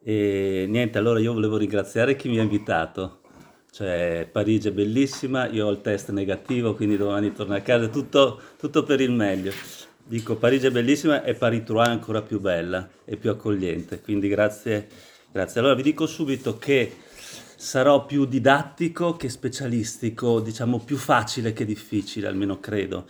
E niente, allora io volevo ringraziare chi mi ha invitato. Cioè, Parigi è bellissima, io ho il test negativo, quindi domani torno a casa, tutto per il meglio. Dico, Parigi è bellissima e Paris-Trouai è ancora più bella e più accogliente, quindi grazie, grazie. Allora vi dico subito che sarò più didattico che specialistico, diciamo più facile che difficile, almeno credo.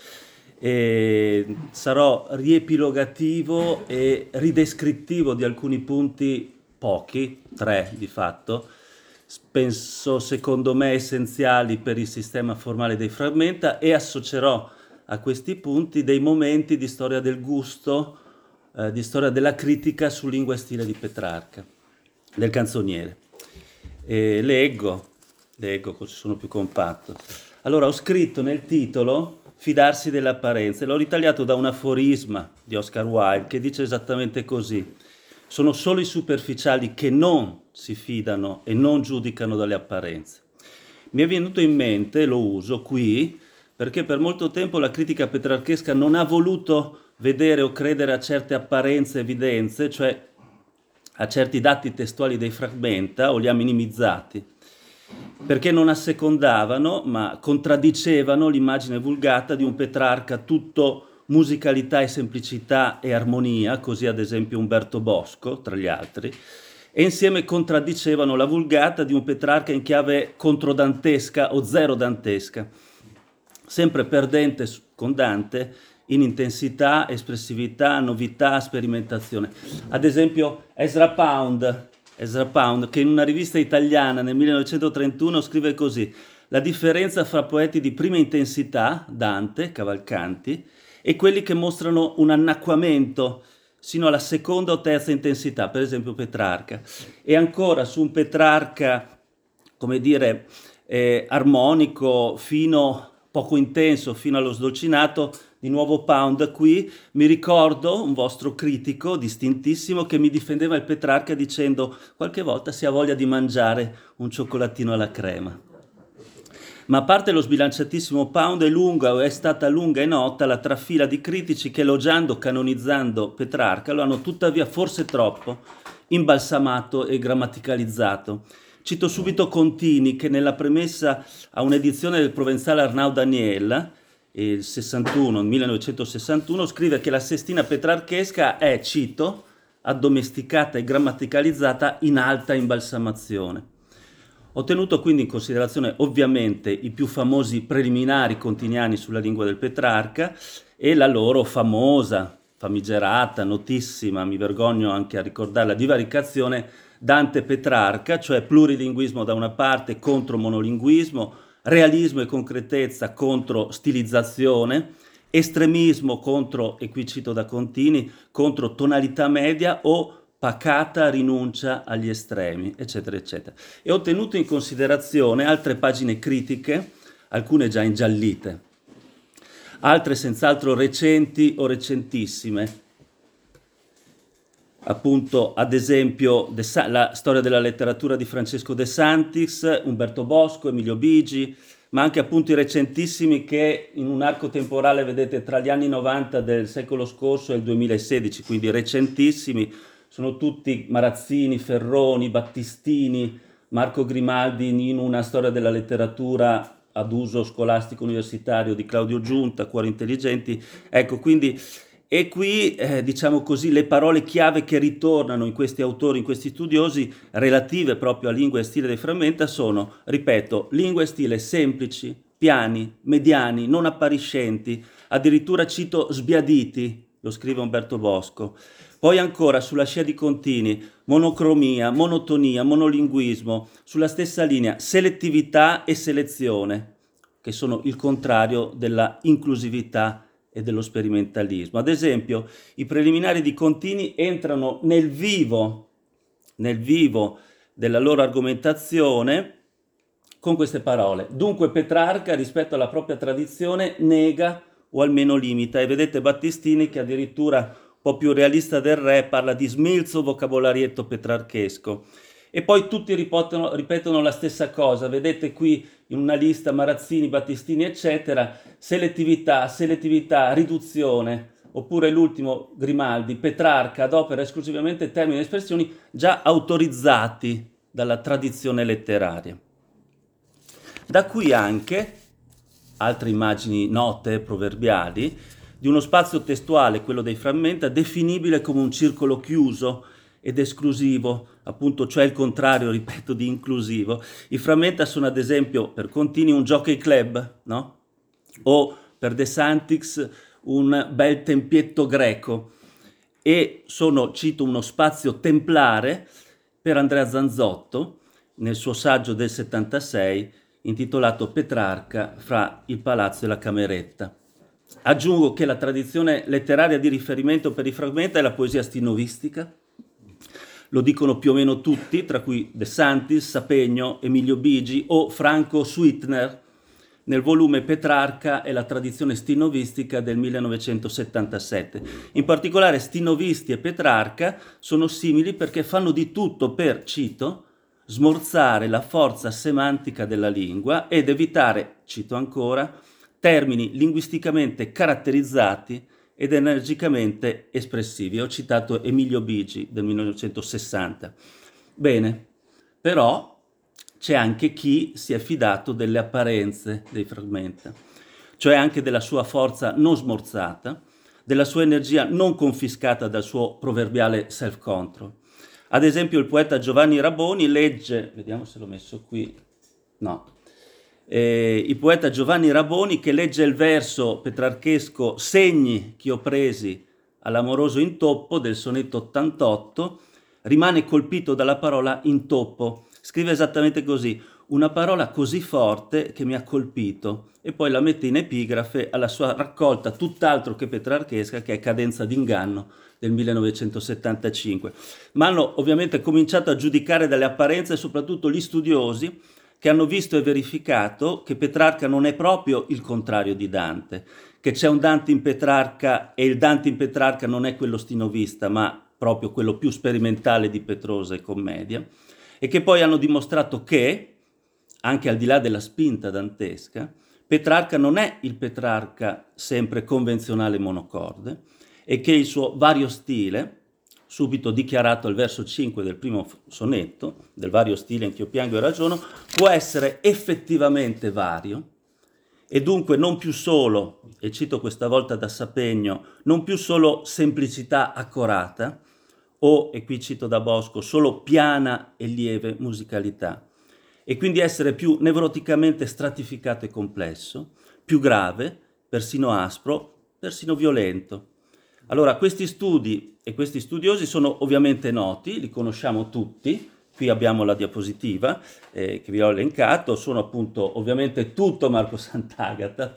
E sarò riepilogativo e ridescrittivo di alcuni punti, pochi, tre di fatto, penso secondo me essenziali per il sistema formale dei fragmenta, e associerò a questi punti dei momenti di storia del gusto, di storia della critica su lingua e stile di Petrarca, del canzoniere. E leggo così sono più compatto. Allora, ho scritto nel titolo Fidarsi delle apparenze, l'ho ritagliato da un aforisma di Oscar Wilde che dice esattamente così: sono solo i superficiali che non si fidano e non giudicano dalle apparenze. Mi è venuto in mente, lo uso qui, perché per molto tempo la critica petrarchesca non ha voluto vedere o credere a certe apparenze, evidenze, cioè a certi dati testuali dei fragmenta, o li ha minimizzati, perché non assecondavano, ma contraddicevano l'immagine vulgata di un Petrarca tutto musicalità e semplicità e armonia, così ad esempio Umberto Bosco, tra gli altri, e insieme contraddicevano la vulgata di un Petrarca in chiave controdantesca o zero dantesca, sempre perdente con Dante in intensità, espressività, novità, sperimentazione. Ad esempio Ezra Pound, che in una rivista italiana nel 1931 scrive così: la differenza fra poeti di prima intensità, Dante, Cavalcanti, e quelli che mostrano un annacquamento sino alla seconda o terza intensità, per esempio Petrarca. E ancora su un Petrarca, come dire, armonico, fino, poco intenso, fino allo sdolcinato, di nuovo Pound qui, mi ricordo un vostro critico distintissimo che mi difendeva il Petrarca dicendo qualche volta si ha voglia di mangiare un cioccolatino alla crema. Ma a parte lo sbilanciatissimo Pound, è lunga o è stata lunga e nota la trafila di critici che elogiando, canonizzando Petrarca lo hanno tuttavia forse troppo imbalsamato e grammaticalizzato. Cito subito Contini che nella premessa a un'edizione del provenzale Arnaud Daniel, il 61, 1961, scrive che la sestina petrarchesca è, cito, addomesticata e grammaticalizzata in alta imbalsamazione. Ho tenuto quindi in considerazione ovviamente i più famosi preliminari continiani sulla lingua del Petrarca e la loro famosa, famigerata, notissima, mi vergogno anche a ricordarla, divaricazione Dante-Petrarca, cioè plurilinguismo da una parte contro monolinguismo, realismo e concretezza contro stilizzazione, estremismo contro, e qui cito da Contini, contro tonalità media o pacata rinuncia agli estremi, eccetera, eccetera. E ho tenuto in considerazione altre pagine critiche, alcune già ingiallite, altre senz'altro recenti o recentissime, appunto ad esempio la storia della letteratura di Francesco De Santis, Umberto Bosco, Emilio Bigi, ma anche appunto i recentissimi che in un arco temporale vedete tra gli anni 90 del secolo scorso e il 2016, quindi recentissimi, sono tutti Marazzini, Ferroni, Battistini, Marco Grimaldi in una storia della letteratura ad uso scolastico universitario di Claudio Giunta, Cuori intelligenti. Ecco, quindi e qui, diciamo così, le parole chiave che ritornano in questi autori, in questi studiosi, relative proprio a lingua e stile dei frammenta, sono, ripeto, lingua e stile semplici, piani, mediani, non appariscenti, addirittura cito sbiaditi, lo scrive Umberto Bosco. Poi ancora sulla scia di Contini, monocromia, monotonia, monolinguismo, sulla stessa linea, selettività e selezione, che sono il contrario della inclusività e dello sperimentalismo. Ad esempio, i preliminari di Contini entrano nel vivo della loro argomentazione con queste parole. Dunque Petrarca, rispetto alla propria tradizione, nega o almeno limita. E vedete Battistini che addirittura un po' più realista del re parla di smilzo vocabolarietto petrarchesco. E poi tutti ripetono la stessa cosa, vedete qui in una lista Marazzini, Battistini eccetera, selettività, riduzione, oppure l'ultimo Grimaldi, Petrarca adopera esclusivamente termini e espressioni già autorizzati dalla tradizione letteraria. Da qui anche altre immagini note, proverbiali, di uno spazio testuale, quello dei frammenta, definibile come un circolo chiuso ed esclusivo, appunto, cioè il contrario, ripeto, di inclusivo. I frammenta sono ad esempio per Contini un jockey club, no? O per De Santix un bel tempietto greco, e sono, cito, uno spazio templare per Andrea Zanzotto nel suo saggio del 76 intitolato Petrarca fra il palazzo e la cameretta. Aggiungo che la tradizione letteraria di riferimento per i frammenta è la poesia stinovistica. Lo dicono più o meno tutti, tra cui De Santis, Sapegno, Emilio Bigi o Franco Suitner nel volume Petrarca e la tradizione stinovistica del 1977. In particolare Stinovisti e Petrarca sono simili perché fanno di tutto per, cito, smorzare la forza semantica della lingua ed evitare, cito ancora, termini linguisticamente caratterizzati ed energicamente espressivi. Ho citato Emilio Bigi del 1960. Bene, però c'è anche chi si è fidato delle apparenze dei frammenta, cioè anche della sua forza non smorzata, della sua energia non confiscata dal suo proverbiale self-control. Ad esempio il poeta Giovanni Raboni legge, vediamo se l'ho messo qui, no, il poeta Giovanni Raboni che legge il verso petrarchesco Segni che ho presi all'amoroso intoppo del sonetto 88, rimane colpito dalla parola intoppo. Scrive esattamente così: una parola così forte che mi ha colpito, e poi la mette in epigrafe alla sua raccolta tutt'altro che petrarchesca che è Cadenza d'inganno del 1975. Ma hanno ovviamente cominciato a giudicare dalle apparenze soprattutto gli studiosi che hanno visto e verificato che Petrarca non è proprio il contrario di Dante, che c'è un Dante in Petrarca e il Dante in Petrarca non è quello stinovista ma proprio quello più sperimentale di Petrosa e Commedia, e che poi hanno dimostrato che, anche al di là della spinta dantesca, Petrarca non è il Petrarca sempre convenzionale monocorde, e che il suo vario stile, subito dichiarato al verso 5 del primo sonetto, del vario stile in che io piango e ragiono, può essere effettivamente vario, e dunque non più solo, e cito questa volta da Sapegno, non più solo semplicità accorata, o, e qui cito da Bosco, solo piana e lieve musicalità, e quindi essere più nevroticamente stratificato e complesso, più grave, persino aspro, persino violento. Allora, questi studi e questi studiosi sono ovviamente noti, li conosciamo tutti. Qui abbiamo la diapositiva che vi ho elencato, sono appunto ovviamente tutto Marco Sant'Agata,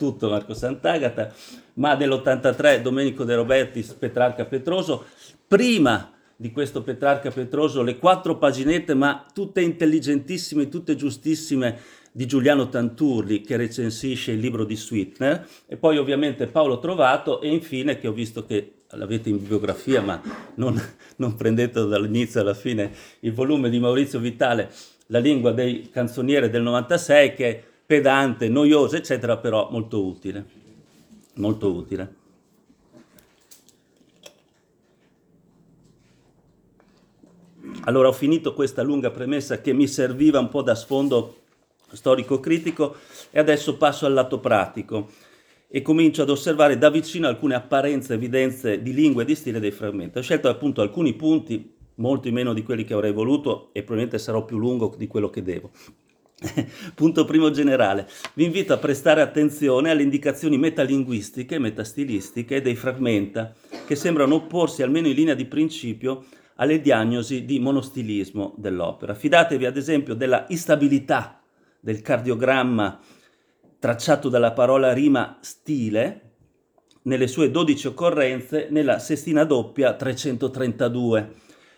ma nell'83 Domenico De Robertis, Petrarca Petroso, prima di questo Petrarca Petroso le 4 paginette, ma tutte intelligentissime, tutte giustissime, di Giuliano Tanturli che recensisce il libro di Suitner, e poi ovviamente Paolo Trovato, e infine, che ho visto che l'avete in bibliografia ma non prendetelo dall'inizio alla fine, il volume di Maurizio Vitale, La lingua dei canzonieri del 96, che è pedante, noioso eccetera, però molto utile, molto utile. Allora ho finito questa lunga premessa che mi serviva un po' da sfondo storico-critico, e adesso passo al lato pratico e comincio ad osservare da vicino alcune apparenze, evidenze di lingua e di stile dei frammenti. Ho scelto appunto alcuni punti, molti meno di quelli che avrei voluto, e probabilmente sarò più lungo di quello che devo. Punto primo generale: vi invito a prestare attenzione alle indicazioni metalinguistiche e metastilistiche dei frammenta, che sembrano opporsi almeno in linea di principio alle diagnosi di monostilismo dell'opera. Fidatevi ad esempio della instabilità del cardiogramma tracciato dalla parola rima stile nelle sue 12 occorrenze nella sestina doppia 332,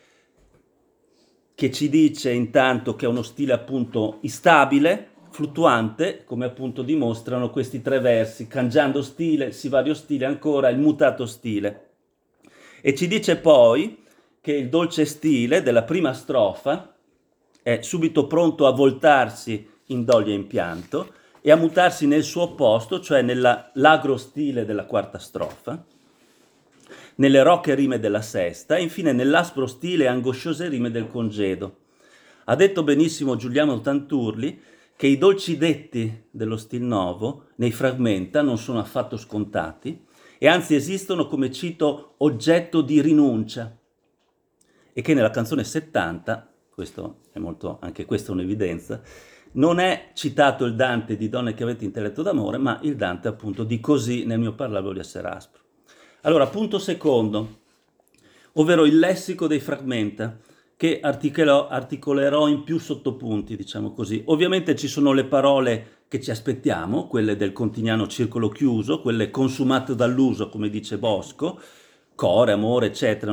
che ci dice intanto che è uno stile appunto instabile, fluttuante, come appunto dimostrano questi 3 versi: cangiando stile, sivario stile, ancora il mutato stile. E ci dice poi che il dolce stile della prima strofa è subito pronto a voltarsi in doglia impianto e a mutarsi nel suo opposto, cioè nell'agro stile della quarta strofa, nelle rocche rime della sesta e infine nell'aspro stile e angosciose rime del congedo. Ha detto benissimo Giuliano Tanturli che i dolci detti dello stil novo nei fragmenta non sono affatto scontati e anzi esistono, come cito, oggetto di rinuncia, e che nella canzone 70, questo è molto, anche questa è un'evidenza, non è citato il Dante di Donne che avete intelletto d'amore, ma il Dante appunto di Così nel mio parlare voglio essere aspro. Allora, punto secondo, ovvero il lessico dei fragmenta, che articolerò in più sottopunti, diciamo così. Ovviamente ci sono le parole che ci aspettiamo, quelle del continiano circolo chiuso, quelle consumate dall'uso, come dice Bosco, core, amore, eccetera,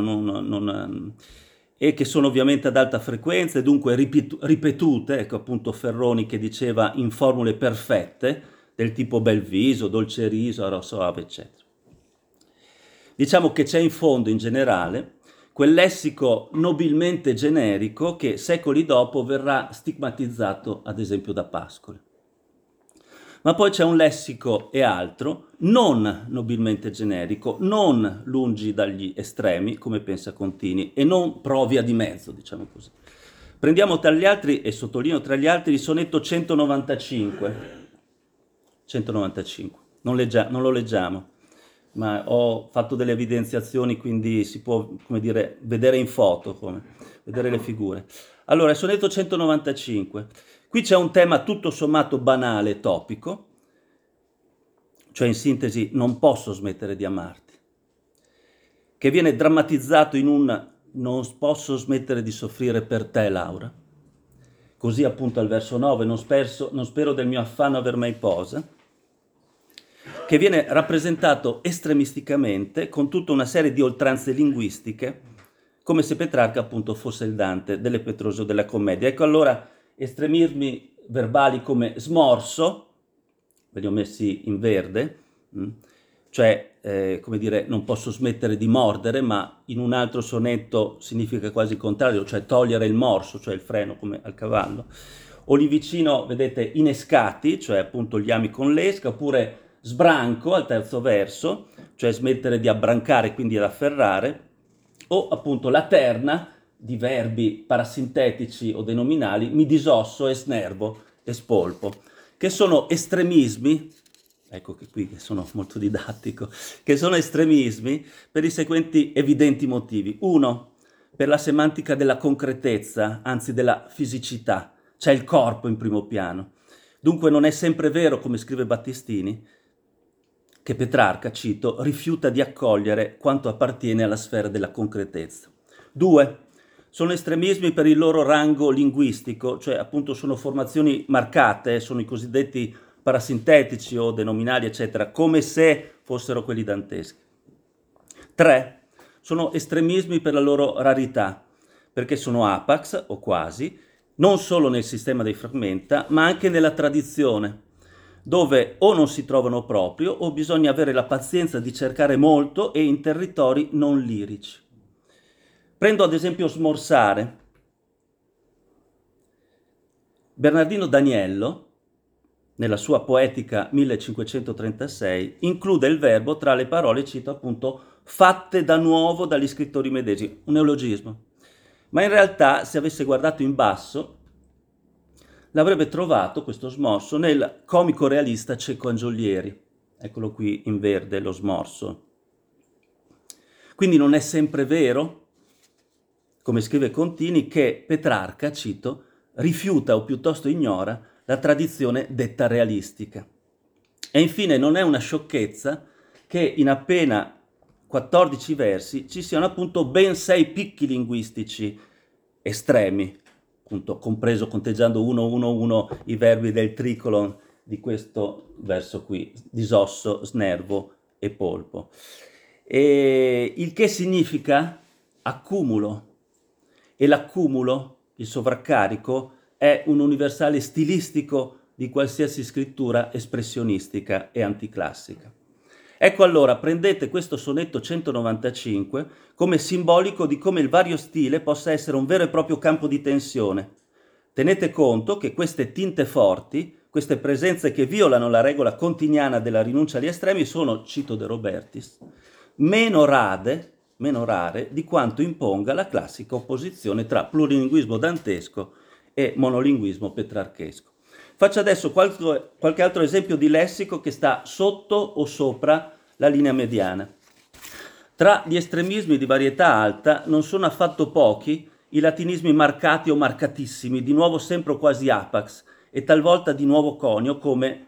e che sono ovviamente ad alta frequenza e dunque ripetute, ecco appunto Ferroni che diceva in formule perfette, del tipo bel viso, dolce riso, arrosto ave, eccetera. Diciamo che c'è in fondo, in generale, quel lessico nobilmente generico che secoli dopo verrà stigmatizzato, ad esempio, da Pascoli. Ma poi c'è un lessico e altro, non nobilmente generico, non lungi dagli estremi, come pensa Contini, e non pro via di mezzo, diciamo così. Prendiamo tra gli altri, e sottolineo tra gli altri, il sonetto 195. 195, non lo leggiamo, ma ho fatto delle evidenziazioni, quindi si può, come dire, vedere in foto, vedere le figure. Allora, il sonetto 195. Qui c'è un tema tutto sommato banale, topico, cioè in sintesi non posso smettere di amarti, che viene drammatizzato in un non posso smettere di soffrire per te, Laura. Così appunto al verso 9, non spero del mio affanno aver mai posa, che viene rappresentato estremisticamente con tutta una serie di oltranze linguistiche, come se Petrarca appunto fosse il Dante delle Petrosio della commedia. Ecco allora estremismi verbali come smorso, ve li ho messi in verde, cioè come dire non posso smettere di mordere, ma in un altro sonetto significa quasi il contrario, cioè togliere il morso, cioè il freno come al cavallo. O lì vicino vedete inescati, cioè appunto gli ami con l'esca, oppure sbranco al terzo verso, cioè smettere di abbrancare, quindi ad afferrare, o appunto la terna di verbi parasintetici o denominali, mi disosso e snervo e spolpo, che sono estremismi, ecco che qui che sono molto didattico, che sono estremismi per i seguenti evidenti motivi. Uno, per la semantica della concretezza, anzi della fisicità, c'è il corpo in primo piano. Dunque non è sempre vero, come scrive Battistini, che Petrarca, cito, rifiuta di accogliere quanto appartiene alla sfera della concretezza. Due, sono estremismi per il loro rango linguistico, cioè appunto sono formazioni marcate, sono i cosiddetti parasintetici o denominali, eccetera, come se fossero quelli danteschi. Tre, sono estremismi per la loro rarità, perché sono apax, o quasi, non solo nel sistema dei fragmenta, ma anche nella tradizione, dove o non si trovano proprio o bisogna avere la pazienza di cercare molto e in territori non lirici. Prendo ad esempio smorsare. Bernardino Daniello, nella sua poetica 1536, include il verbo tra le parole, cito appunto, fatte da nuovo dagli scrittori medesimi, un neologismo. Ma in realtà, se avesse guardato in basso, l'avrebbe trovato questo smorso nel comico realista Cecco Angiolieri. Eccolo qui in verde lo smorso. Quindi non è sempre vero, come scrive Contini, che Petrarca, cito, rifiuta o piuttosto ignora la tradizione detta realistica. E infine non è una sciocchezza che in appena 14 versi ci siano appunto ben 6 picchi linguistici estremi, appunto compreso conteggiando 1-1-1 i verbi del tricolon di questo verso qui, disosso, snervo e polpo. E il che significa accumulo, e l'accumulo, il sovraccarico, è un universale stilistico di qualsiasi scrittura espressionistica e anticlassica. Ecco allora, prendete questo sonetto 195 come simbolico di come il vario stile possa essere un vero e proprio campo di tensione. Tenete conto che queste tinte forti, queste presenze che violano la regola continiana della rinuncia agli estremi sono, cito De Robertis, meno rade meno rare di quanto imponga la classica opposizione tra plurilinguismo dantesco e monolinguismo petrarchesco. Faccio adesso qualche altro esempio di lessico che sta sotto o sopra la linea mediana. Tra gli estremismi di varietà alta non sono affatto pochi i latinismi marcati o marcatissimi, di nuovo sempre o quasi apax, e talvolta di nuovo conio, come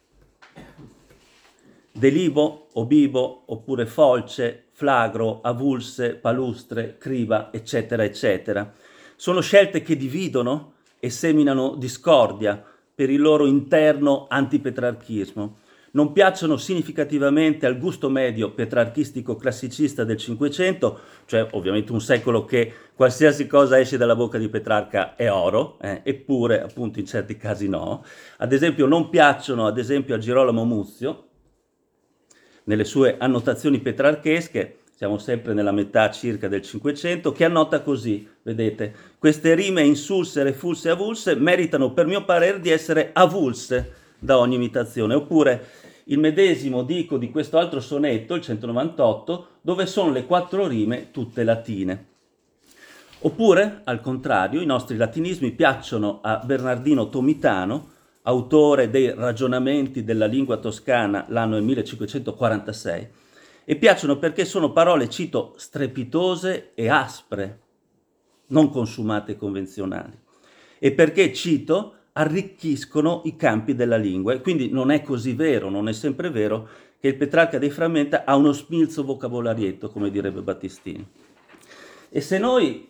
delibo, obibo, oppure folce, flagro, avulse, palustre, criba, eccetera, eccetera. Sono scelte che dividono e seminano discordia per il loro interno antipetrarchismo. Non piacciono significativamente al gusto medio petrarchistico classicista del Cinquecento, cioè ovviamente un secolo che qualsiasi cosa esce dalla bocca di Petrarca è oro, eppure appunto in certi casi no. Ad esempio non piacciono ad esempio a Girolamo Muzio, nelle sue annotazioni petrarchesche, siamo sempre nella metà circa del Cinquecento, che annota così, vedete, queste rime insulse, refulse e avulse meritano per mio parere di essere avulse da ogni imitazione, oppure il medesimo dico di questo altro sonetto, il 198, dove sono le 4 rime tutte latine. Oppure, al contrario, i nostri latinismi piacciono a Bernardino Tomitano, autore dei Ragionamenti della lingua toscana, l'anno è 1546, e piacciono perché sono parole, cito, strepitose e aspre, non consumate e convenzionali, e perché, cito, arricchiscono i campi della lingua. E quindi non è così vero, non è sempre vero, che il Petrarca dei Frammenta ha uno smilzo vocabolarietto, come direbbe Battistini. E se noi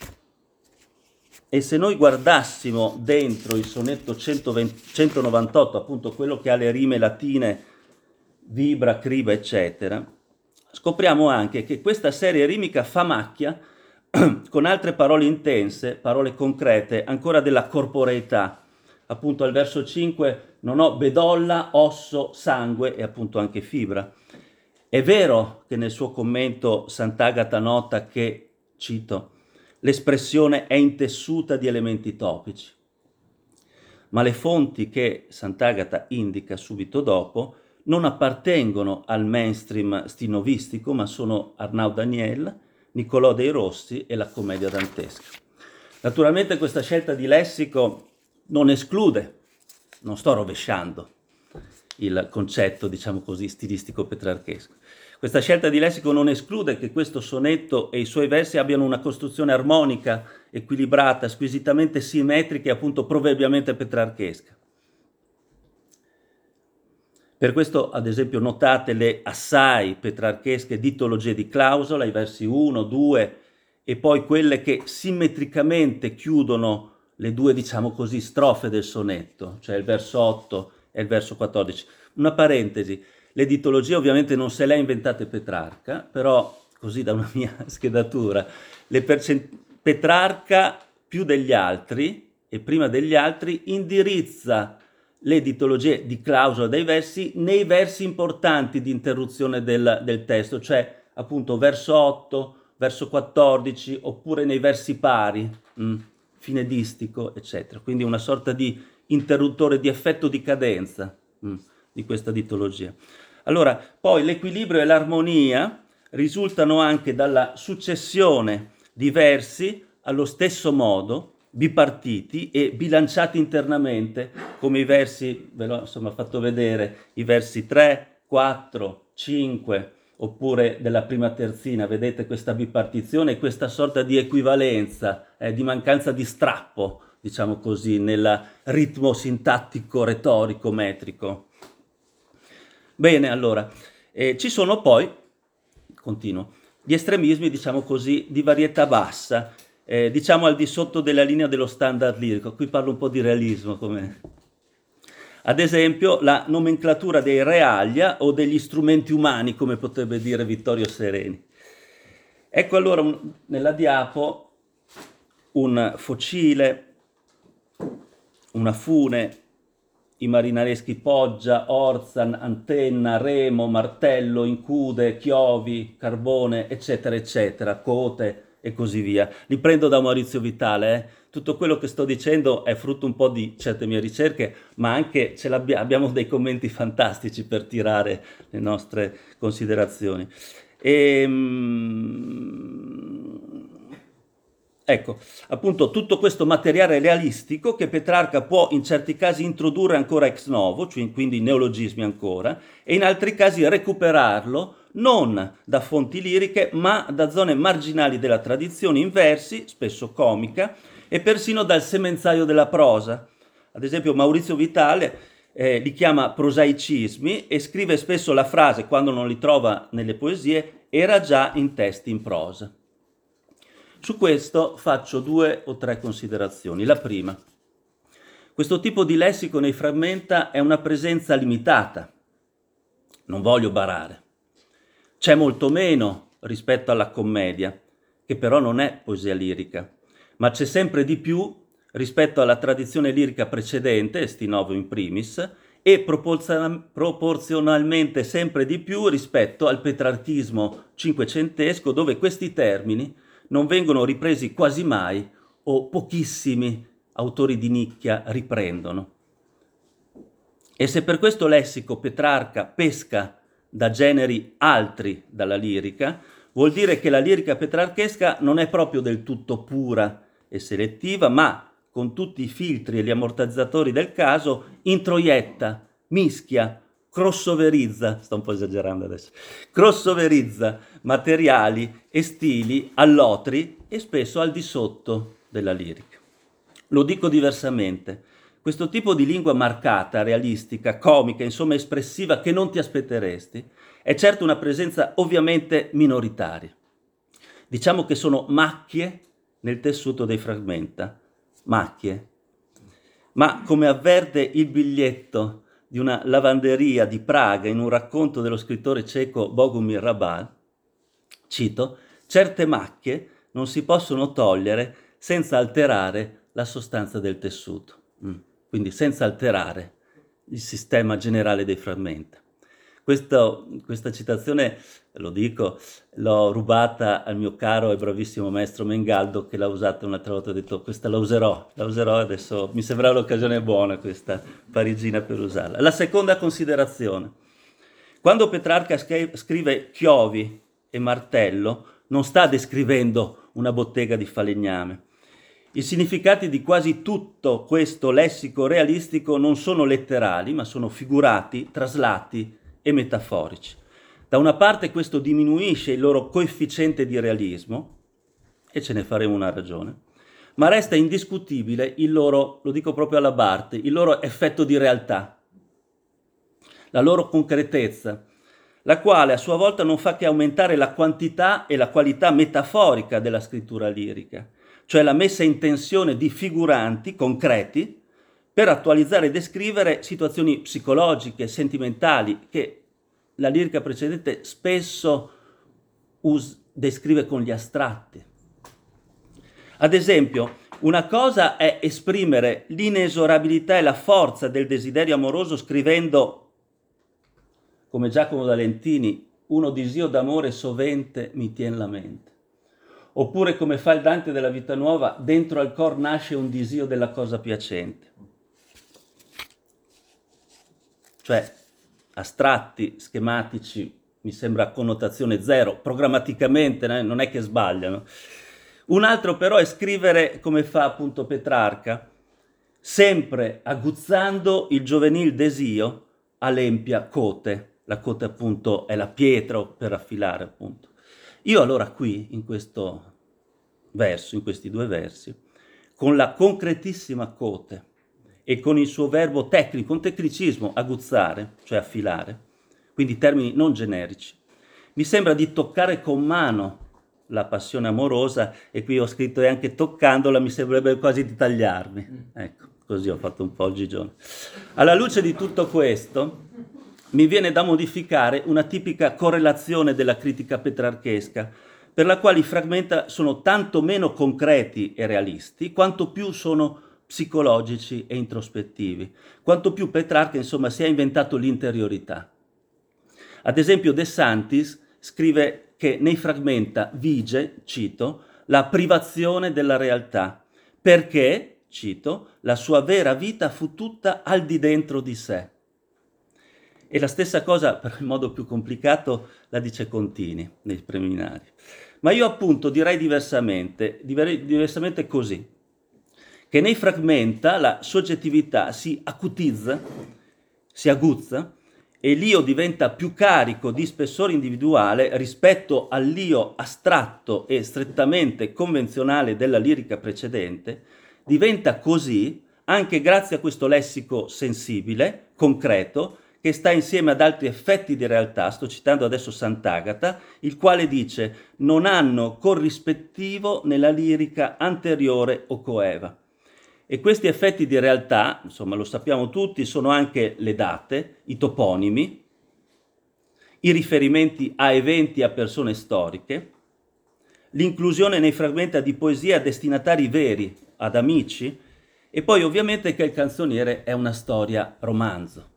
guardassimo dentro il sonetto 198, appunto quello che ha le rime latine vibra, criba, eccetera, scopriamo anche che questa serie rimica fa macchia con altre parole intense, parole concrete, ancora della corporeità. Appunto al verso 5 non ho bedolla, osso, sangue e appunto anche fibra. È vero che nel suo commento Sant'Agata nota che, cito, l'espressione è intessuta di elementi topici, ma le fonti che Sant'Agata indica subito dopo non appartengono al mainstream stinovistico, ma sono Arnaud Daniel, Niccolò dei Rossi e la commedia dantesca. Naturalmente questa scelta di lessico non esclude, non sto rovesciando il concetto, diciamo così, stilistico petrarchesco. Questa scelta di lessico non esclude che questo sonetto e i suoi versi abbiano una costruzione armonica, equilibrata, squisitamente simmetrica e appunto proverbialmente petrarchesca. Per questo, ad esempio, notate le assai petrarchesche ditologie di clausola, i versi 1, 2 e poi quelle che simmetricamente chiudono le due, diciamo così, strofe del sonetto, cioè il verso 8 e il verso 14. Una parentesi, le ditologie ovviamente non se le ha inventate Petrarca, però così da una mia schedatura, Petrarca più degli altri e prima degli altri indirizza le ditologie di clausola dei versi nei versi importanti di interruzione del testo, cioè appunto verso 8, verso 14, oppure nei versi pari, fine distico, eccetera. Quindi una sorta di interruttore di effetto di cadenza di questa ditologia. Allora, poi l'equilibrio e l'armonia risultano anche dalla successione di versi allo stesso modo, bipartiti e bilanciati internamente, come i versi, ve l'ho insomma fatto vedere, i versi 3, 4, 5, oppure della prima terzina, vedete questa bipartizione e questa sorta di equivalenza, di mancanza di strappo, diciamo così, nel ritmo sintattico, retorico, metrico. Bene, allora, ci sono poi, continuo, gli estremismi, diciamo così, di varietà bassa, diciamo al di sotto della linea dello standard lirico. Qui parlo un po' di realismo, come... Ad esempio, la nomenclatura dei realia o degli strumenti umani, come potrebbe dire Vittorio Sereni. Ecco allora nella diapo un focile, una fune, i marinareschi poggia, orzan, antenna, remo, martello, incude, chiovi, carbone, eccetera, eccetera, cote e così via. Li prendo da Maurizio Vitale, Tutto quello che sto dicendo è frutto un po' di certe mie ricerche, ma anche abbiamo dei commenti fantastici per tirare le nostre considerazioni. E, ecco, appunto tutto questo materiale realistico che Petrarca può in certi casi introdurre ancora ex novo, cioè quindi neologismi ancora, e in altri casi recuperarlo non da fonti liriche ma da zone marginali della tradizione in versi, spesso comica, e persino dal semenzaio della prosa. Ad esempio Maurizio Vitale li chiama prosaicismi e scrive spesso la frase, quando non li trova nelle poesie, era già in testi in prosa. Su questo faccio 2 o 3 considerazioni. La prima, questo tipo di lessico nei Fragmenta è una presenza limitata, non voglio barare. C'è molto meno rispetto alla commedia, che però non è poesia lirica, ma c'è sempre di più rispetto alla tradizione lirica precedente, Stinovo in primis, e proporzionalmente sempre di più rispetto al petrarchismo cinquecentesco, dove questi termini non vengono ripresi quasi mai o pochissimi autori di nicchia riprendono. E se per questo lessico Petrarca pesca da generi altri dalla lirica, vuol dire che la lirica petrarchesca non è proprio del tutto pura e selettiva, ma con tutti i filtri e gli ammortizzatori del caso introietta, mischia, crossoverizza, sto un po' esagerando adesso, crossoverizza materiali e stili all'otri e spesso al di sotto della lirica. Lo dico diversamente. Questo tipo di lingua marcata, realistica, comica, insomma espressiva che non ti aspetteresti, è certo una presenza ovviamente minoritaria. Diciamo che sono macchie nel tessuto dei Fragmenta, macchie. Ma come avverte il biglietto di una lavanderia di Praga in un racconto dello scrittore ceco Bogumil Hrabal, cito, certe macchie non si possono togliere senza alterare la sostanza del tessuto. Quindi senza alterare il sistema generale dei Fragmenta. Questa citazione, lo dico, l'ho rubata al mio caro e bravissimo maestro Mengaldo, che l'ha usata un'altra volta, ho detto questa la userò adesso, mi sembra l'occasione buona questa parigina per usarla. La seconda considerazione, quando Petrarca scrive chiovi e martello, non sta descrivendo una bottega di falegname. I significati di quasi tutto questo lessico realistico non sono letterali, ma sono figurati, traslati e metaforici. Da una parte questo diminuisce il loro coefficiente di realismo, e ce ne faremo una ragione, ma resta indiscutibile il loro, lo dico proprio alla Barthe, il loro effetto di realtà, la loro concretezza, la quale a sua volta non fa che aumentare la quantità e la qualità metaforica della scrittura lirica, cioè la messa in tensione di figuranti concreti per attualizzare e descrivere situazioni psicologiche, sentimentali, che la lirica precedente spesso descrive con gli astratti. Ad esempio, una cosa è esprimere l'inesorabilità e la forza del desiderio amoroso scrivendo, come Giacomo da Lentini, uno disio d'amore sovente mi tien la mente. Oppure come fa il Dante della Vita Nuova, dentro al cor nasce un disio della cosa piacente. Cioè, astratti, schematici, mi sembra connotazione zero, programmaticamente non è che sbagliano. Un altro però è scrivere come fa appunto Petrarca, sempre aguzzando il giovanil desio all'empia cote. La cote appunto è la pietra per affilare appunto. Io allora qui, in questo verso, in questi 2 versi, con la concretissima cote e con il suo verbo tecnico, un tecnicismo, aguzzare, cioè affilare, quindi termini non generici, mi sembra di toccare con mano la passione amorosa, e qui ho scritto e anche toccandola mi sembrerebbe quasi di tagliarmi. Ecco, così ho fatto un po' il gigione. Alla luce di tutto questo, mi viene da modificare una tipica correlazione della critica petrarchesca, per la quale i Fragmenta sono tanto meno concreti e realisti, quanto più sono psicologici e introspettivi, quanto più Petrarca, insomma, si è inventato l'interiorità. Ad esempio De Santis scrive che nei Fragmenta vige, cito, la privazione della realtà, perché, cito, la sua vera vita fu tutta al di dentro di sé. E la stessa cosa, però in modo più complicato, la dice Contini nei preliminari. Ma io appunto direi diversamente così, che nei fragmenta la soggettività si acutizza, si aguzza, e l'io diventa più carico di spessore individuale rispetto all'io astratto e strettamente convenzionale della lirica precedente, diventa così anche grazie a questo lessico sensibile, concreto, che sta insieme ad altri effetti di realtà, sto citando adesso Sant'Agata, il quale dice non hanno corrispettivo nella lirica anteriore o coeva. E questi effetti di realtà, insomma lo sappiamo tutti, sono anche le date, i toponimi, i riferimenti a eventi e a persone storiche, l'inclusione nei fragmenti di poesia a destinatari veri, ad amici, e poi ovviamente che il canzoniere è una storia romanzo.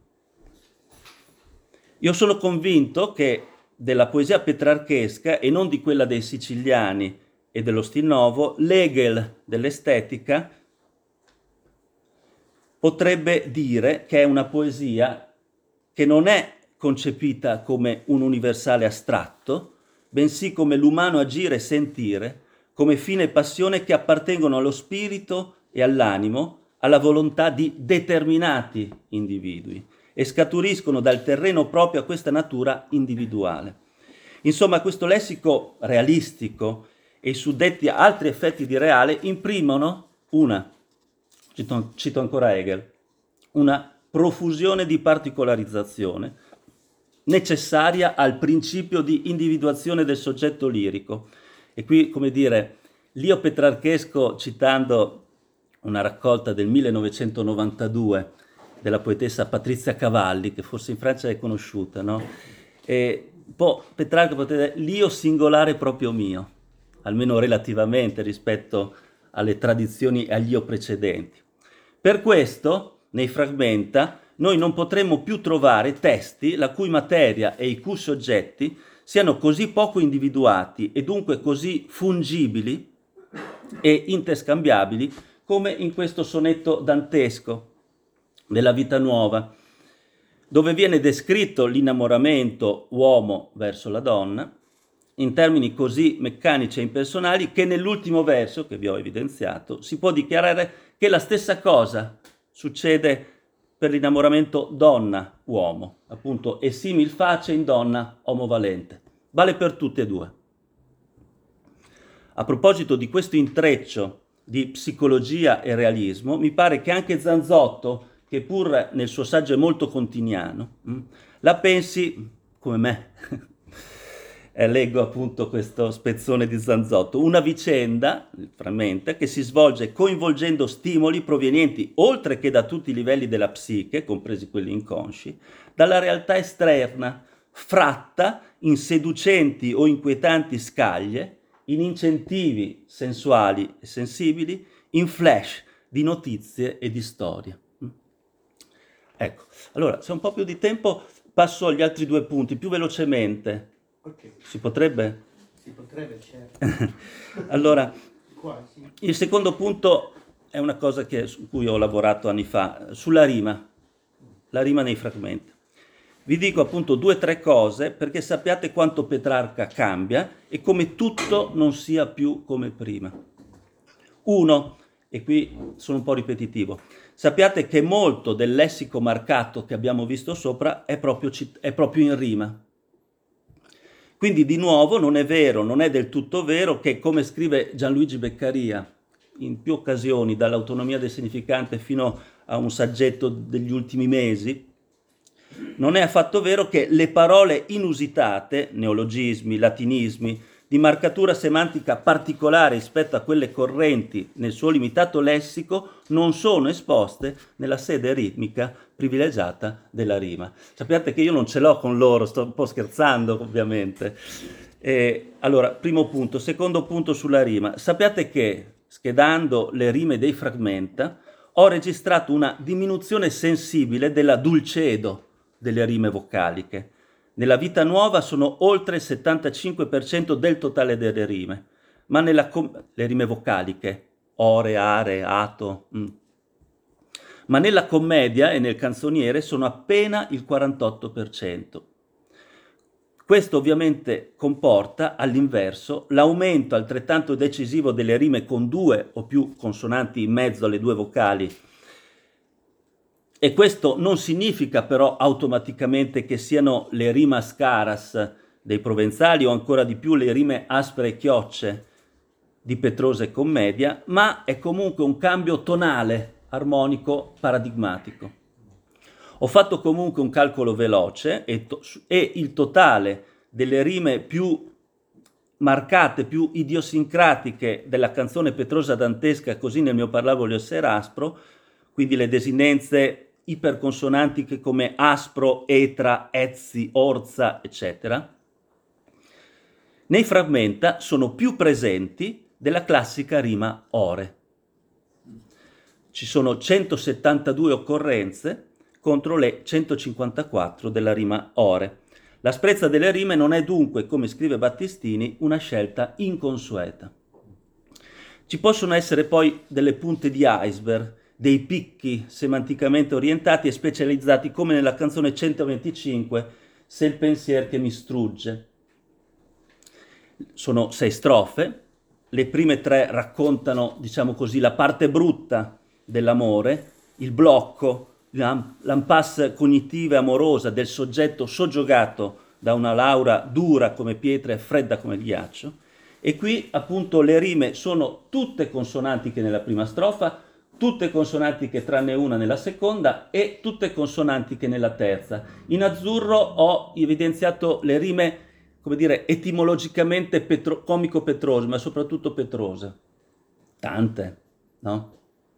Io sono convinto che della poesia petrarchesca e non di quella dei siciliani e dello Stil Novo, l'Hegel dell'estetica potrebbe dire che è una poesia che non è concepita come un universale astratto, bensì come l'umano agire e sentire, come fine e passione che appartengono allo spirito e all'animo, alla volontà di determinati individui e scaturiscono dal terreno proprio a questa natura individuale. Insomma, questo lessico realistico e i suddetti altri effetti di reale imprimono cito ancora Hegel, una profusione di particolarizzazione necessaria al principio di individuazione del soggetto lirico. E qui, come dire, l'io petrarchesco, citando una raccolta del 1992 della poetessa Patrizia Cavalli, che forse in Francia è conosciuta, no? E Petrarca poteva dire l'io singolare proprio mio, almeno relativamente rispetto alle tradizioni e agli io precedenti. Per questo, nei fragmenta, noi non potremmo più trovare testi la cui materia e i cui soggetti siano così poco individuati e dunque così fungibili e interscambiabili come in questo sonetto dantesco della Vita Nuova, dove viene descritto l'innamoramento uomo verso la donna in termini così meccanici e impersonali che nell'ultimo verso, che vi ho evidenziato, si può dichiarare che la stessa cosa succede per l'innamoramento donna-uomo, appunto, e simil face in donna omovalente. Vale per tutte e due. A proposito di questo intreccio di psicologia e realismo, mi pare che anche Zanzotto, che pur nel suo saggio è molto continiano, la pensi come me. Leggo appunto questo spezzone di Zanzotto, una vicenda, frammenta, che si svolge coinvolgendo stimoli provenienti, oltre che da tutti i livelli della psiche, compresi quelli inconsci, dalla realtà esterna, fratta in seducenti o inquietanti scaglie, in incentivi sensuali e sensibili, in flash di notizie e di storie. Ecco, allora, se ho un po' più di tempo passo agli altri due punti, più velocemente. Okay. Si potrebbe? Si potrebbe, certo. Allora, Quasi. il secondo punto è una cosa su cui ho lavorato anni fa, sulla rima, la rima nei fragmenti. Vi dico appunto 2 o 3 cose perché sappiate quanto Petrarca cambia e come tutto non sia più come prima. 1, e qui sono un po' ripetitivo, sappiate che molto del lessico marcato che abbiamo visto sopra è proprio in rima. Quindi di nuovo non è vero, non è del tutto vero che, come scrive Gianluigi Beccaria in più occasioni, dall'autonomia del significante fino a un saggetto degli ultimi mesi, non è affatto vero che le parole inusitate, neologismi, latinismi, di marcatura semantica particolare rispetto a quelle correnti nel suo limitato lessico, non sono esposte nella sede ritmica privilegiata della rima. Sappiate che io non ce l'ho con loro, sto un po' scherzando ovviamente. Allora, primo punto. Secondo punto sulla rima. Sappiate che, schedando le rime dei fragmenta, ho registrato una diminuzione sensibile della dulcedo delle rime vocaliche. Nella Vita Nuova sono oltre il 75% del totale delle rime, ma le rime vocaliche, ore, are, ato, ma nella commedia e nel canzoniere sono appena il 48%. Questo ovviamente comporta, all'inverso, l'aumento altrettanto decisivo delle rime con 2 o più consonanti in mezzo alle 2 vocali. E questo non significa però automaticamente che siano le rimas caras dei provenzali o ancora di più le rime aspre e chiocce di Petrosa e Commedia, ma è comunque un cambio tonale, armonico, paradigmatico. Ho fatto comunque un calcolo veloce e il totale delle rime più marcate, più idiosincratiche della canzone Petrosa dantesca, così nel mio parlare voglio essere aspro, quindi le desinenze iperconsonantiche come aspro, etra, ezzi, orza, eccetera, nei fragmenta sono più presenti della classica rima ore. Ci sono 172 occorrenze contro le 154 della rima ore. L'asprezza delle rime non è dunque, come scrive Battistini, una scelta inconsueta. Ci possono essere poi delle punte di iceberg, dei picchi semanticamente orientati e specializzati, come nella canzone 125, Se il pensier che mi strugge. Sono 6 strofe, le prime 3 raccontano, diciamo così, la parte brutta dell'amore, il blocco, l'impasse cognitiva e amorosa del soggetto soggiogato da una Laura dura come pietra e fredda come ghiaccio, e qui appunto le rime sono tutte consonantiche nella prima strofa, tutte consonantiche tranne una nella seconda e tutte consonantiche nella terza. In azzurro ho evidenziato le rime, come dire, etimologicamente comico-petrose, ma soprattutto petrose. Tante, no?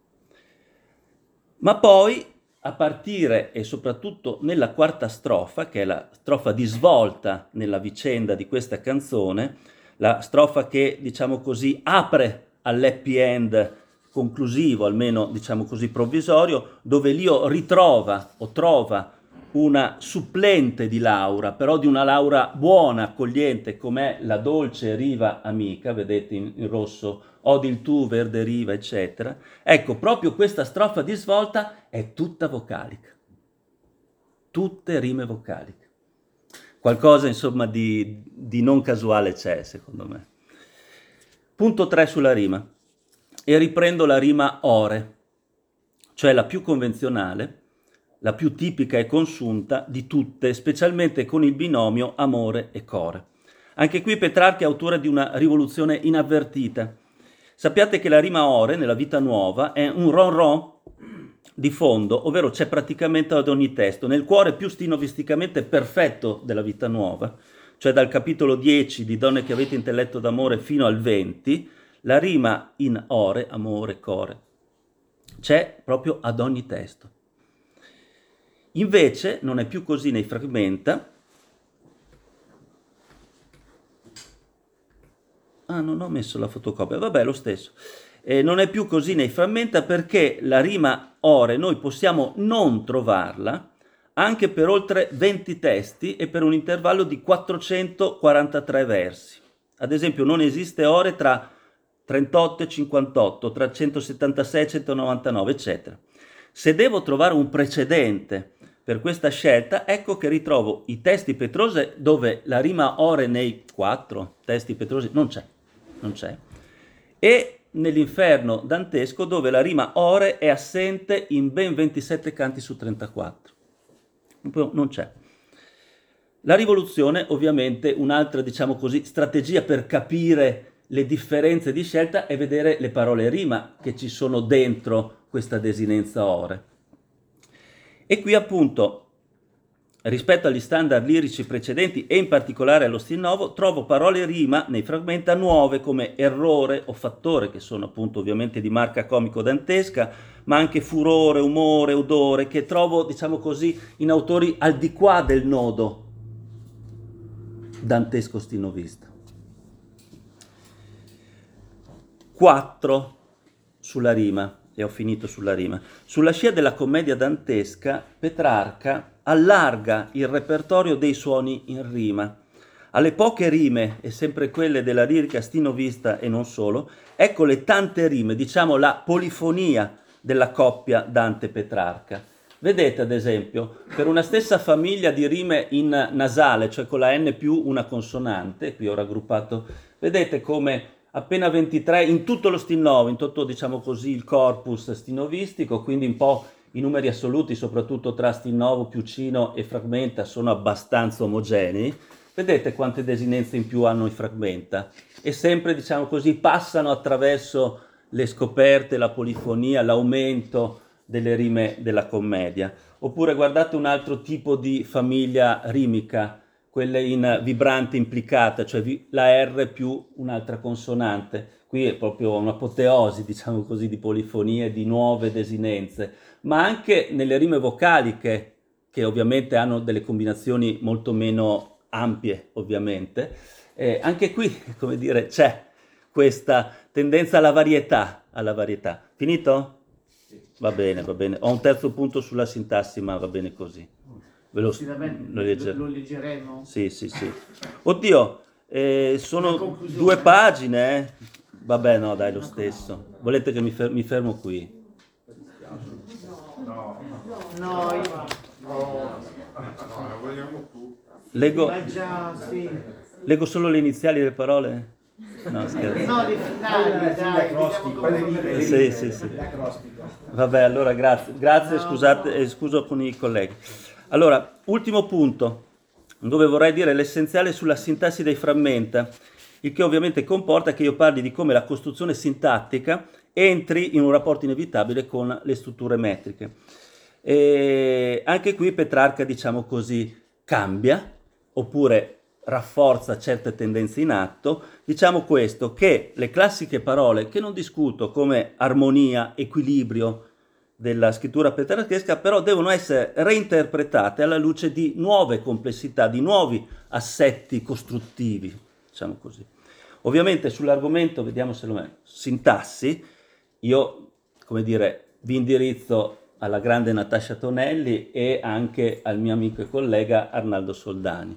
Ma poi, a partire e soprattutto nella quarta strofa, che è la strofa di svolta nella vicenda di questa canzone, la strofa che, diciamo così, apre all'happy end conclusivo, almeno diciamo così provvisorio, dove Lio ritrova o trova una supplente di Laura, però di una Laura buona, accogliente, com'è la dolce riva amica, vedete in rosso, Odil tu, verde riva, eccetera. Ecco, proprio questa strofa di svolta è tutta vocalica, tutte rime vocaliche. Qualcosa, insomma, di non casuale c'è, secondo me. Punto 3 sulla rima. E riprendo la rima ore, cioè la più convenzionale, la più tipica e consunta di tutte, specialmente con il binomio amore e core. Anche qui Petrarca è autore di una rivoluzione inavvertita. Sappiate che la rima ore nella Vita Nuova è un ron-ron di fondo, ovvero c'è praticamente ad ogni testo, nel cuore più stinovisticamente perfetto della Vita Nuova, cioè dal capitolo 10 di Donne che avete intelletto d'amore fino al 20, la rima in ore, amore, core, c'è proprio ad ogni testo. Invece non è più così nei fragmenta. Ah, non ho messo la fotocopia, vabbè, lo stesso. Non è più così nei frammenta perché la rima ore noi possiamo non trovarla anche per oltre 20 testi e per un intervallo di 443 versi. Ad esempio non esiste ore tra 38 e 58, tra 176 e 199, eccetera. Se devo trovare un precedente per questa scelta, ecco che ritrovo i testi Petrose dove la rima ore nei 4 testi Petrosi non c'è, e nell'Inferno dantesco dove la rima ore è assente in ben 27 canti su 34. Non c'è. La rivoluzione, ovviamente, un'altra, diciamo così, strategia per capire le differenze di scelta è vedere le parole rima che ci sono dentro questa desinenza ore. E qui appunto, rispetto agli standard lirici precedenti e in particolare allo stil nuovo, trovo parole rima nei fragmenta nuove come errore o fattore, che sono appunto ovviamente di marca comico-dantesca, ma anche furore, umore, odore, che trovo, diciamo così, in autori al di qua del nodo dantesco stilnovista. 4 sulla rima. E ho finito sulla rima. Sulla scia della commedia dantesca, Petrarca allarga il repertorio dei suoni in rima. Alle poche rime, e sempre quelle della lirica stinovista e non solo, ecco le tante rime, diciamo la polifonia della coppia Dante-Petrarca. Vedete ad esempio, per una stessa famiglia di rime in nasale, cioè con la N più una consonante, qui ho raggruppato, vedete come appena 23 in tutto lo stil novo, in tutto diciamo così il corpus stinovistico, quindi un po' i numeri assoluti, soprattutto tra stil novo, piuccino e fragmenta, sono abbastanza omogenei. Vedete quante desinenze in più hanno i fragmenta? E sempre, diciamo così, passano attraverso le scoperte, la polifonia, l'aumento delle rime della commedia. Oppure guardate un altro tipo di famiglia rimica, quelle in vibrante implicata, cioè la R più un'altra consonante. Qui è proprio un'apoteosi, diciamo così, di polifonie, di nuove desinenze, ma anche nelle rime vocaliche, che ovviamente hanno delle combinazioni molto meno ampie, ovviamente. Anche qui, come dire, c'è questa tendenza alla varietà, alla varietà. Finito? Va bene, va bene. Ho un terzo punto sulla sintassi, ma va bene così. Ve lo, Lo leggeremo? Sì, sì, sì. Oddio, sono conclusione. 2 pagine, eh? Vabbè, no, dai, lo stesso. Volete che mi fermo qui? No, io... la vogliamo tu. Leggo, Ma già, sì. leggo solo le iniziali delle parole? No, scherzo. No, le finali, dai, vediamo Sì, sì, sì. Vabbè, allora grazie, scusate, scuso con i colleghi. Allora, ultimo punto, dove vorrei dire l'essenziale sulla sintassi dei frammenta, il che ovviamente comporta che io parli di come la costruzione sintattica entri in un rapporto inevitabile con le strutture metriche. E anche qui Petrarca, diciamo così, cambia, oppure rafforza certe tendenze in atto. Diciamo questo, che le classiche parole, che non discuto, come armonia, equilibrio della scrittura petrarchesca, però devono essere reinterpretate alla luce di nuove complessità, di nuovi assetti costruttivi, diciamo così. Ovviamente sull'argomento, vediamo se lo metto, sintassi, io, come dire, vi indirizzo alla grande Natascia Tonelli e anche al mio amico e collega Arnaldo Soldani.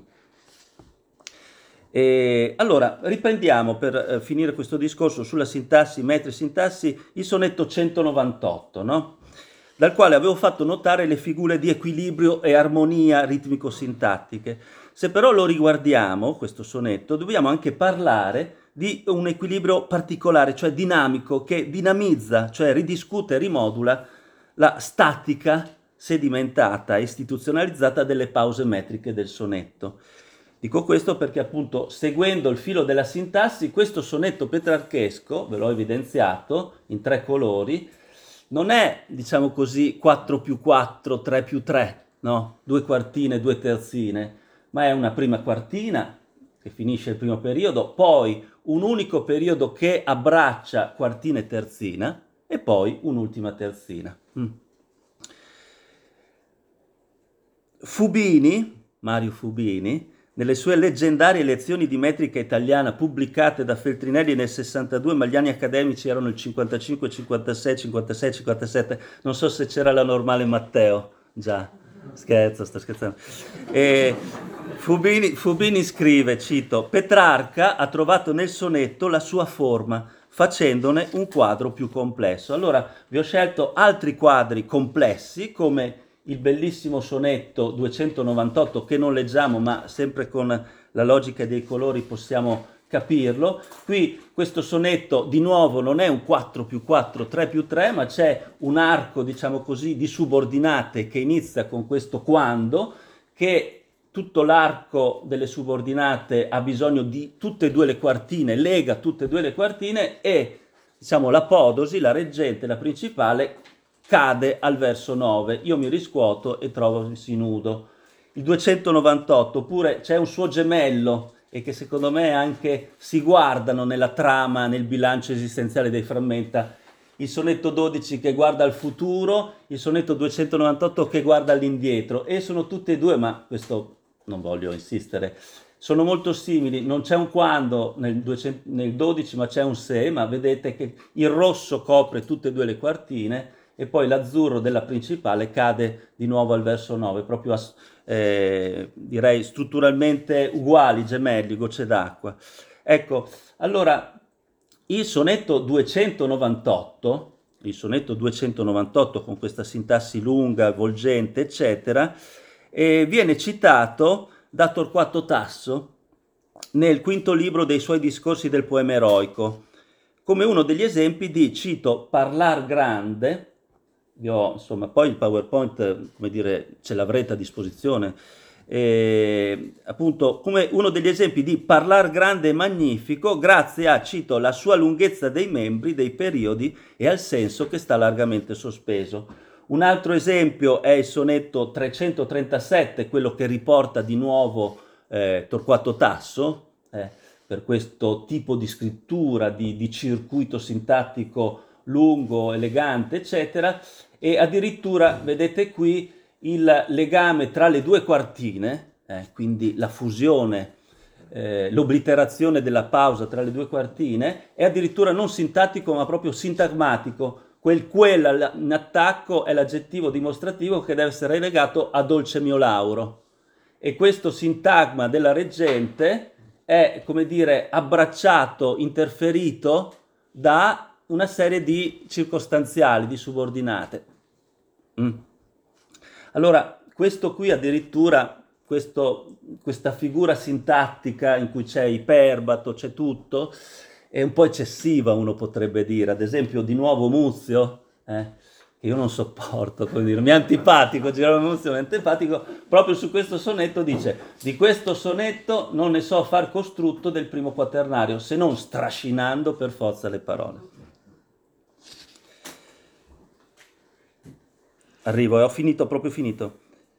E allora, riprendiamo per finire questo discorso sulla sintassi, metri sintassi, il sonetto 198, no? Dal quale avevo fatto notare le figure di equilibrio e armonia ritmico-sintattiche. Se però lo riguardiamo, questo sonetto, dobbiamo anche parlare di un equilibrio particolare, cioè dinamico, che dinamizza, cioè ridiscute e rimodula la statica sedimentata e istituzionalizzata delle pause metriche del sonetto. Dico questo perché appunto seguendo il filo della sintassi, questo sonetto petrarchesco, ve l'ho evidenziato in 3 colori, non è, diciamo così, 4 più 4, 3 più 3, no? 2 quartine, 2 terzine, ma è una prima quartina che finisce il primo periodo, poi un unico periodo che abbraccia quartina e terzina e poi un'ultima terzina. Fubini, Mario Fubini, nelle sue leggendarie lezioni di metrica italiana pubblicate da Feltrinelli nel 62, ma gli anni accademici erano il 55, 56, 56, 57, non so se c'era la normale Matteo, già, scherzo, sto scherzando. E Fubini scrive, cito, Petrarca ha trovato nel sonetto la sua forma, facendone un quadro più complesso. Allora vi ho scelto altri quadri complessi, come il bellissimo sonetto 298 che non leggiamo, ma sempre con la logica dei colori possiamo capirlo. Qui questo sonetto di nuovo non è un 4 più 4, 3 più 3, ma c'è un arco, diciamo così, di subordinate che inizia con questo quando, che tutto l'arco delle subordinate ha bisogno di tutte e 2 le quartine, lega tutte e 2 le quartine e, diciamo, l'apodosi, la reggente, la principale, cade al verso 9, io mi riscuoto e trovosi nudo. Il 298, oppure c'è un suo gemello e che secondo me anche si guardano nella trama, nel bilancio esistenziale dei frammenta, il sonetto 12 che guarda al futuro, il sonetto 298 che guarda all'indietro, e sono tutte e 2, ma questo non voglio insistere, sono molto simili, non c'è un quando nel 12 ma c'è un se, ma vedete che il rosso copre tutte e 2 le quartine e poi l'azzurro della principale cade di nuovo al verso 9, proprio direi strutturalmente uguali, gemelli, gocce d'acqua. Ecco, allora il sonetto 298, il sonetto 298 con questa sintassi lunga, volgente, eccetera, e viene citato da Torquato Tasso nel quinto libro dei suoi discorsi del poema eroico, come uno degli esempi di, cito, parlar grande. Io, insomma, poi il PowerPoint, come dire, ce l'avrete a disposizione, appunto, come uno degli esempi di parlar grande e magnifico, grazie a, cito, la sua lunghezza dei membri, dei periodi e al senso che sta largamente sospeso. Un altro esempio è il sonetto 337, quello che riporta di nuovo Torquato Tasso, per questo tipo di scrittura, di circuito sintattico lungo, elegante, eccetera, e addirittura vedete qui il legame tra le due quartine, quindi la fusione, l'obliterazione della pausa tra le due quartine, è addirittura non sintattico ma proprio sintagmatico. Quel in attacco è l'aggettivo dimostrativo che deve essere legato a dolce mio Lauro. E questo sintagma della reggente è, come dire, abbracciato, interferito da una serie di circostanziali, di subordinate. Allora, questo qui addirittura, questa figura sintattica in cui c'è iperbato, c'è tutto, è un po' eccessiva, uno potrebbe dire. Ad esempio, di nuovo Muzio, che io non sopporto, come dire, mi è antipatico, Girolamo Muzio mi è antipatico, proprio su questo sonetto dice: di questo sonetto non ne so far costrutto del primo quaternario, se non strascinando per forza le parole. Arrivo, ho finito, proprio finito.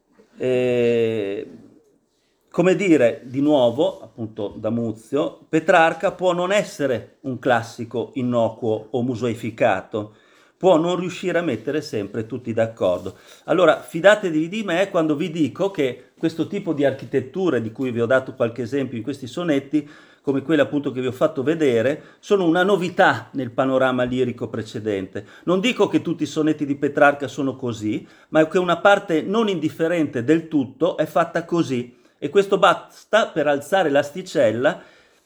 Come dire, di nuovo, appunto da Muzio, Petrarca può non essere un classico innocuo o musoificato, può non riuscire a mettere sempre tutti d'accordo. Allora, fidatevi di me quando vi dico che questo tipo di architetture, di cui vi ho dato qualche esempio in questi sonetti, come quelli appunto che vi ho fatto vedere, sono una novità nel panorama lirico precedente. Non dico che tutti i sonetti di Petrarca sono così, ma che una parte non indifferente del tutto è fatta così, e questo basta per alzare l'asticella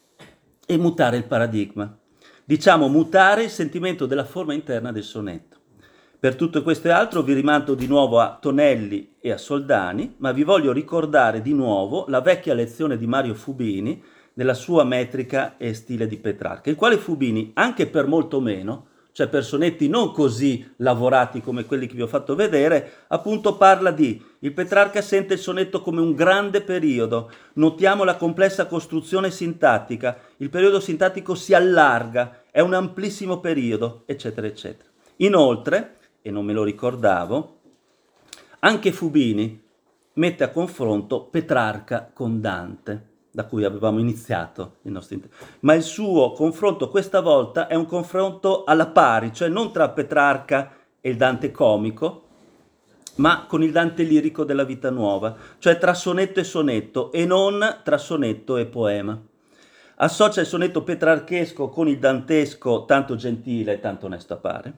e mutare il paradigma. Diciamo mutare il sentimento della forma interna del sonetto. Per tutto questo e altro vi rimando di nuovo a Tonelli e a Soldani, ma vi voglio ricordare di nuovo la vecchia lezione di Mario Fubini nella sua metrica e stile di Petrarca, il quale Fubini, anche per molto meno, cioè per sonetti non così lavorati come quelli che vi ho fatto vedere, appunto parla di: il Petrarca sente il sonetto come un grande periodo, notiamo la complessa costruzione sintattica, il periodo sintattico si allarga, è un amplissimo periodo, eccetera, eccetera. Inoltre, e non me lo ricordavo, anche Fubini mette a confronto Petrarca con Dante, da cui avevamo iniziato il nostro intervento. Ma il suo confronto questa volta è un confronto alla pari, cioè non tra Petrarca e il Dante comico, ma con il Dante lirico della vita nuova, cioè tra sonetto e sonetto, e non tra sonetto e poema. Associa il sonetto petrarchesco con il dantesco tanto gentile e tanto onesto appare,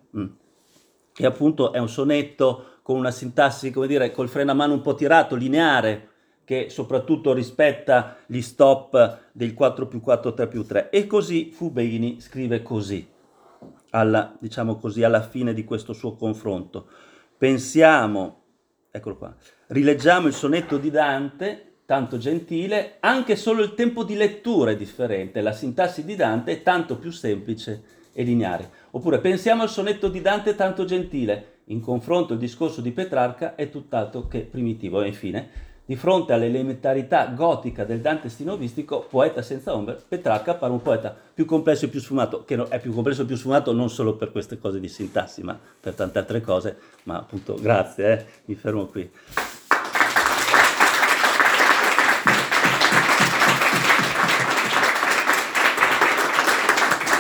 e appunto è un sonetto con una sintassi, come dire, col freno a mano un po' tirato, lineare, che soprattutto rispetta gli stop del 4+4, 3+3. E così Fubini scrive così, diciamo così, alla fine di questo suo confronto. Pensiamo, eccolo qua, rileggiamo il sonetto di Dante, tanto gentile, anche solo il tempo di lettura è differente, la sintassi di Dante è tanto più semplice e lineare. Oppure pensiamo al sonetto di Dante tanto gentile, in confronto il discorso di Petrarca è tutt'altro che primitivo. E infine, di fronte all'elementarità gotica del Dante stinovistico, poeta senza ombra, Petrarca appare un poeta più complesso e più sfumato, che è più complesso e più sfumato non solo per queste cose di sintassi, ma per tante altre cose. Ma appunto, grazie, mi fermo qui.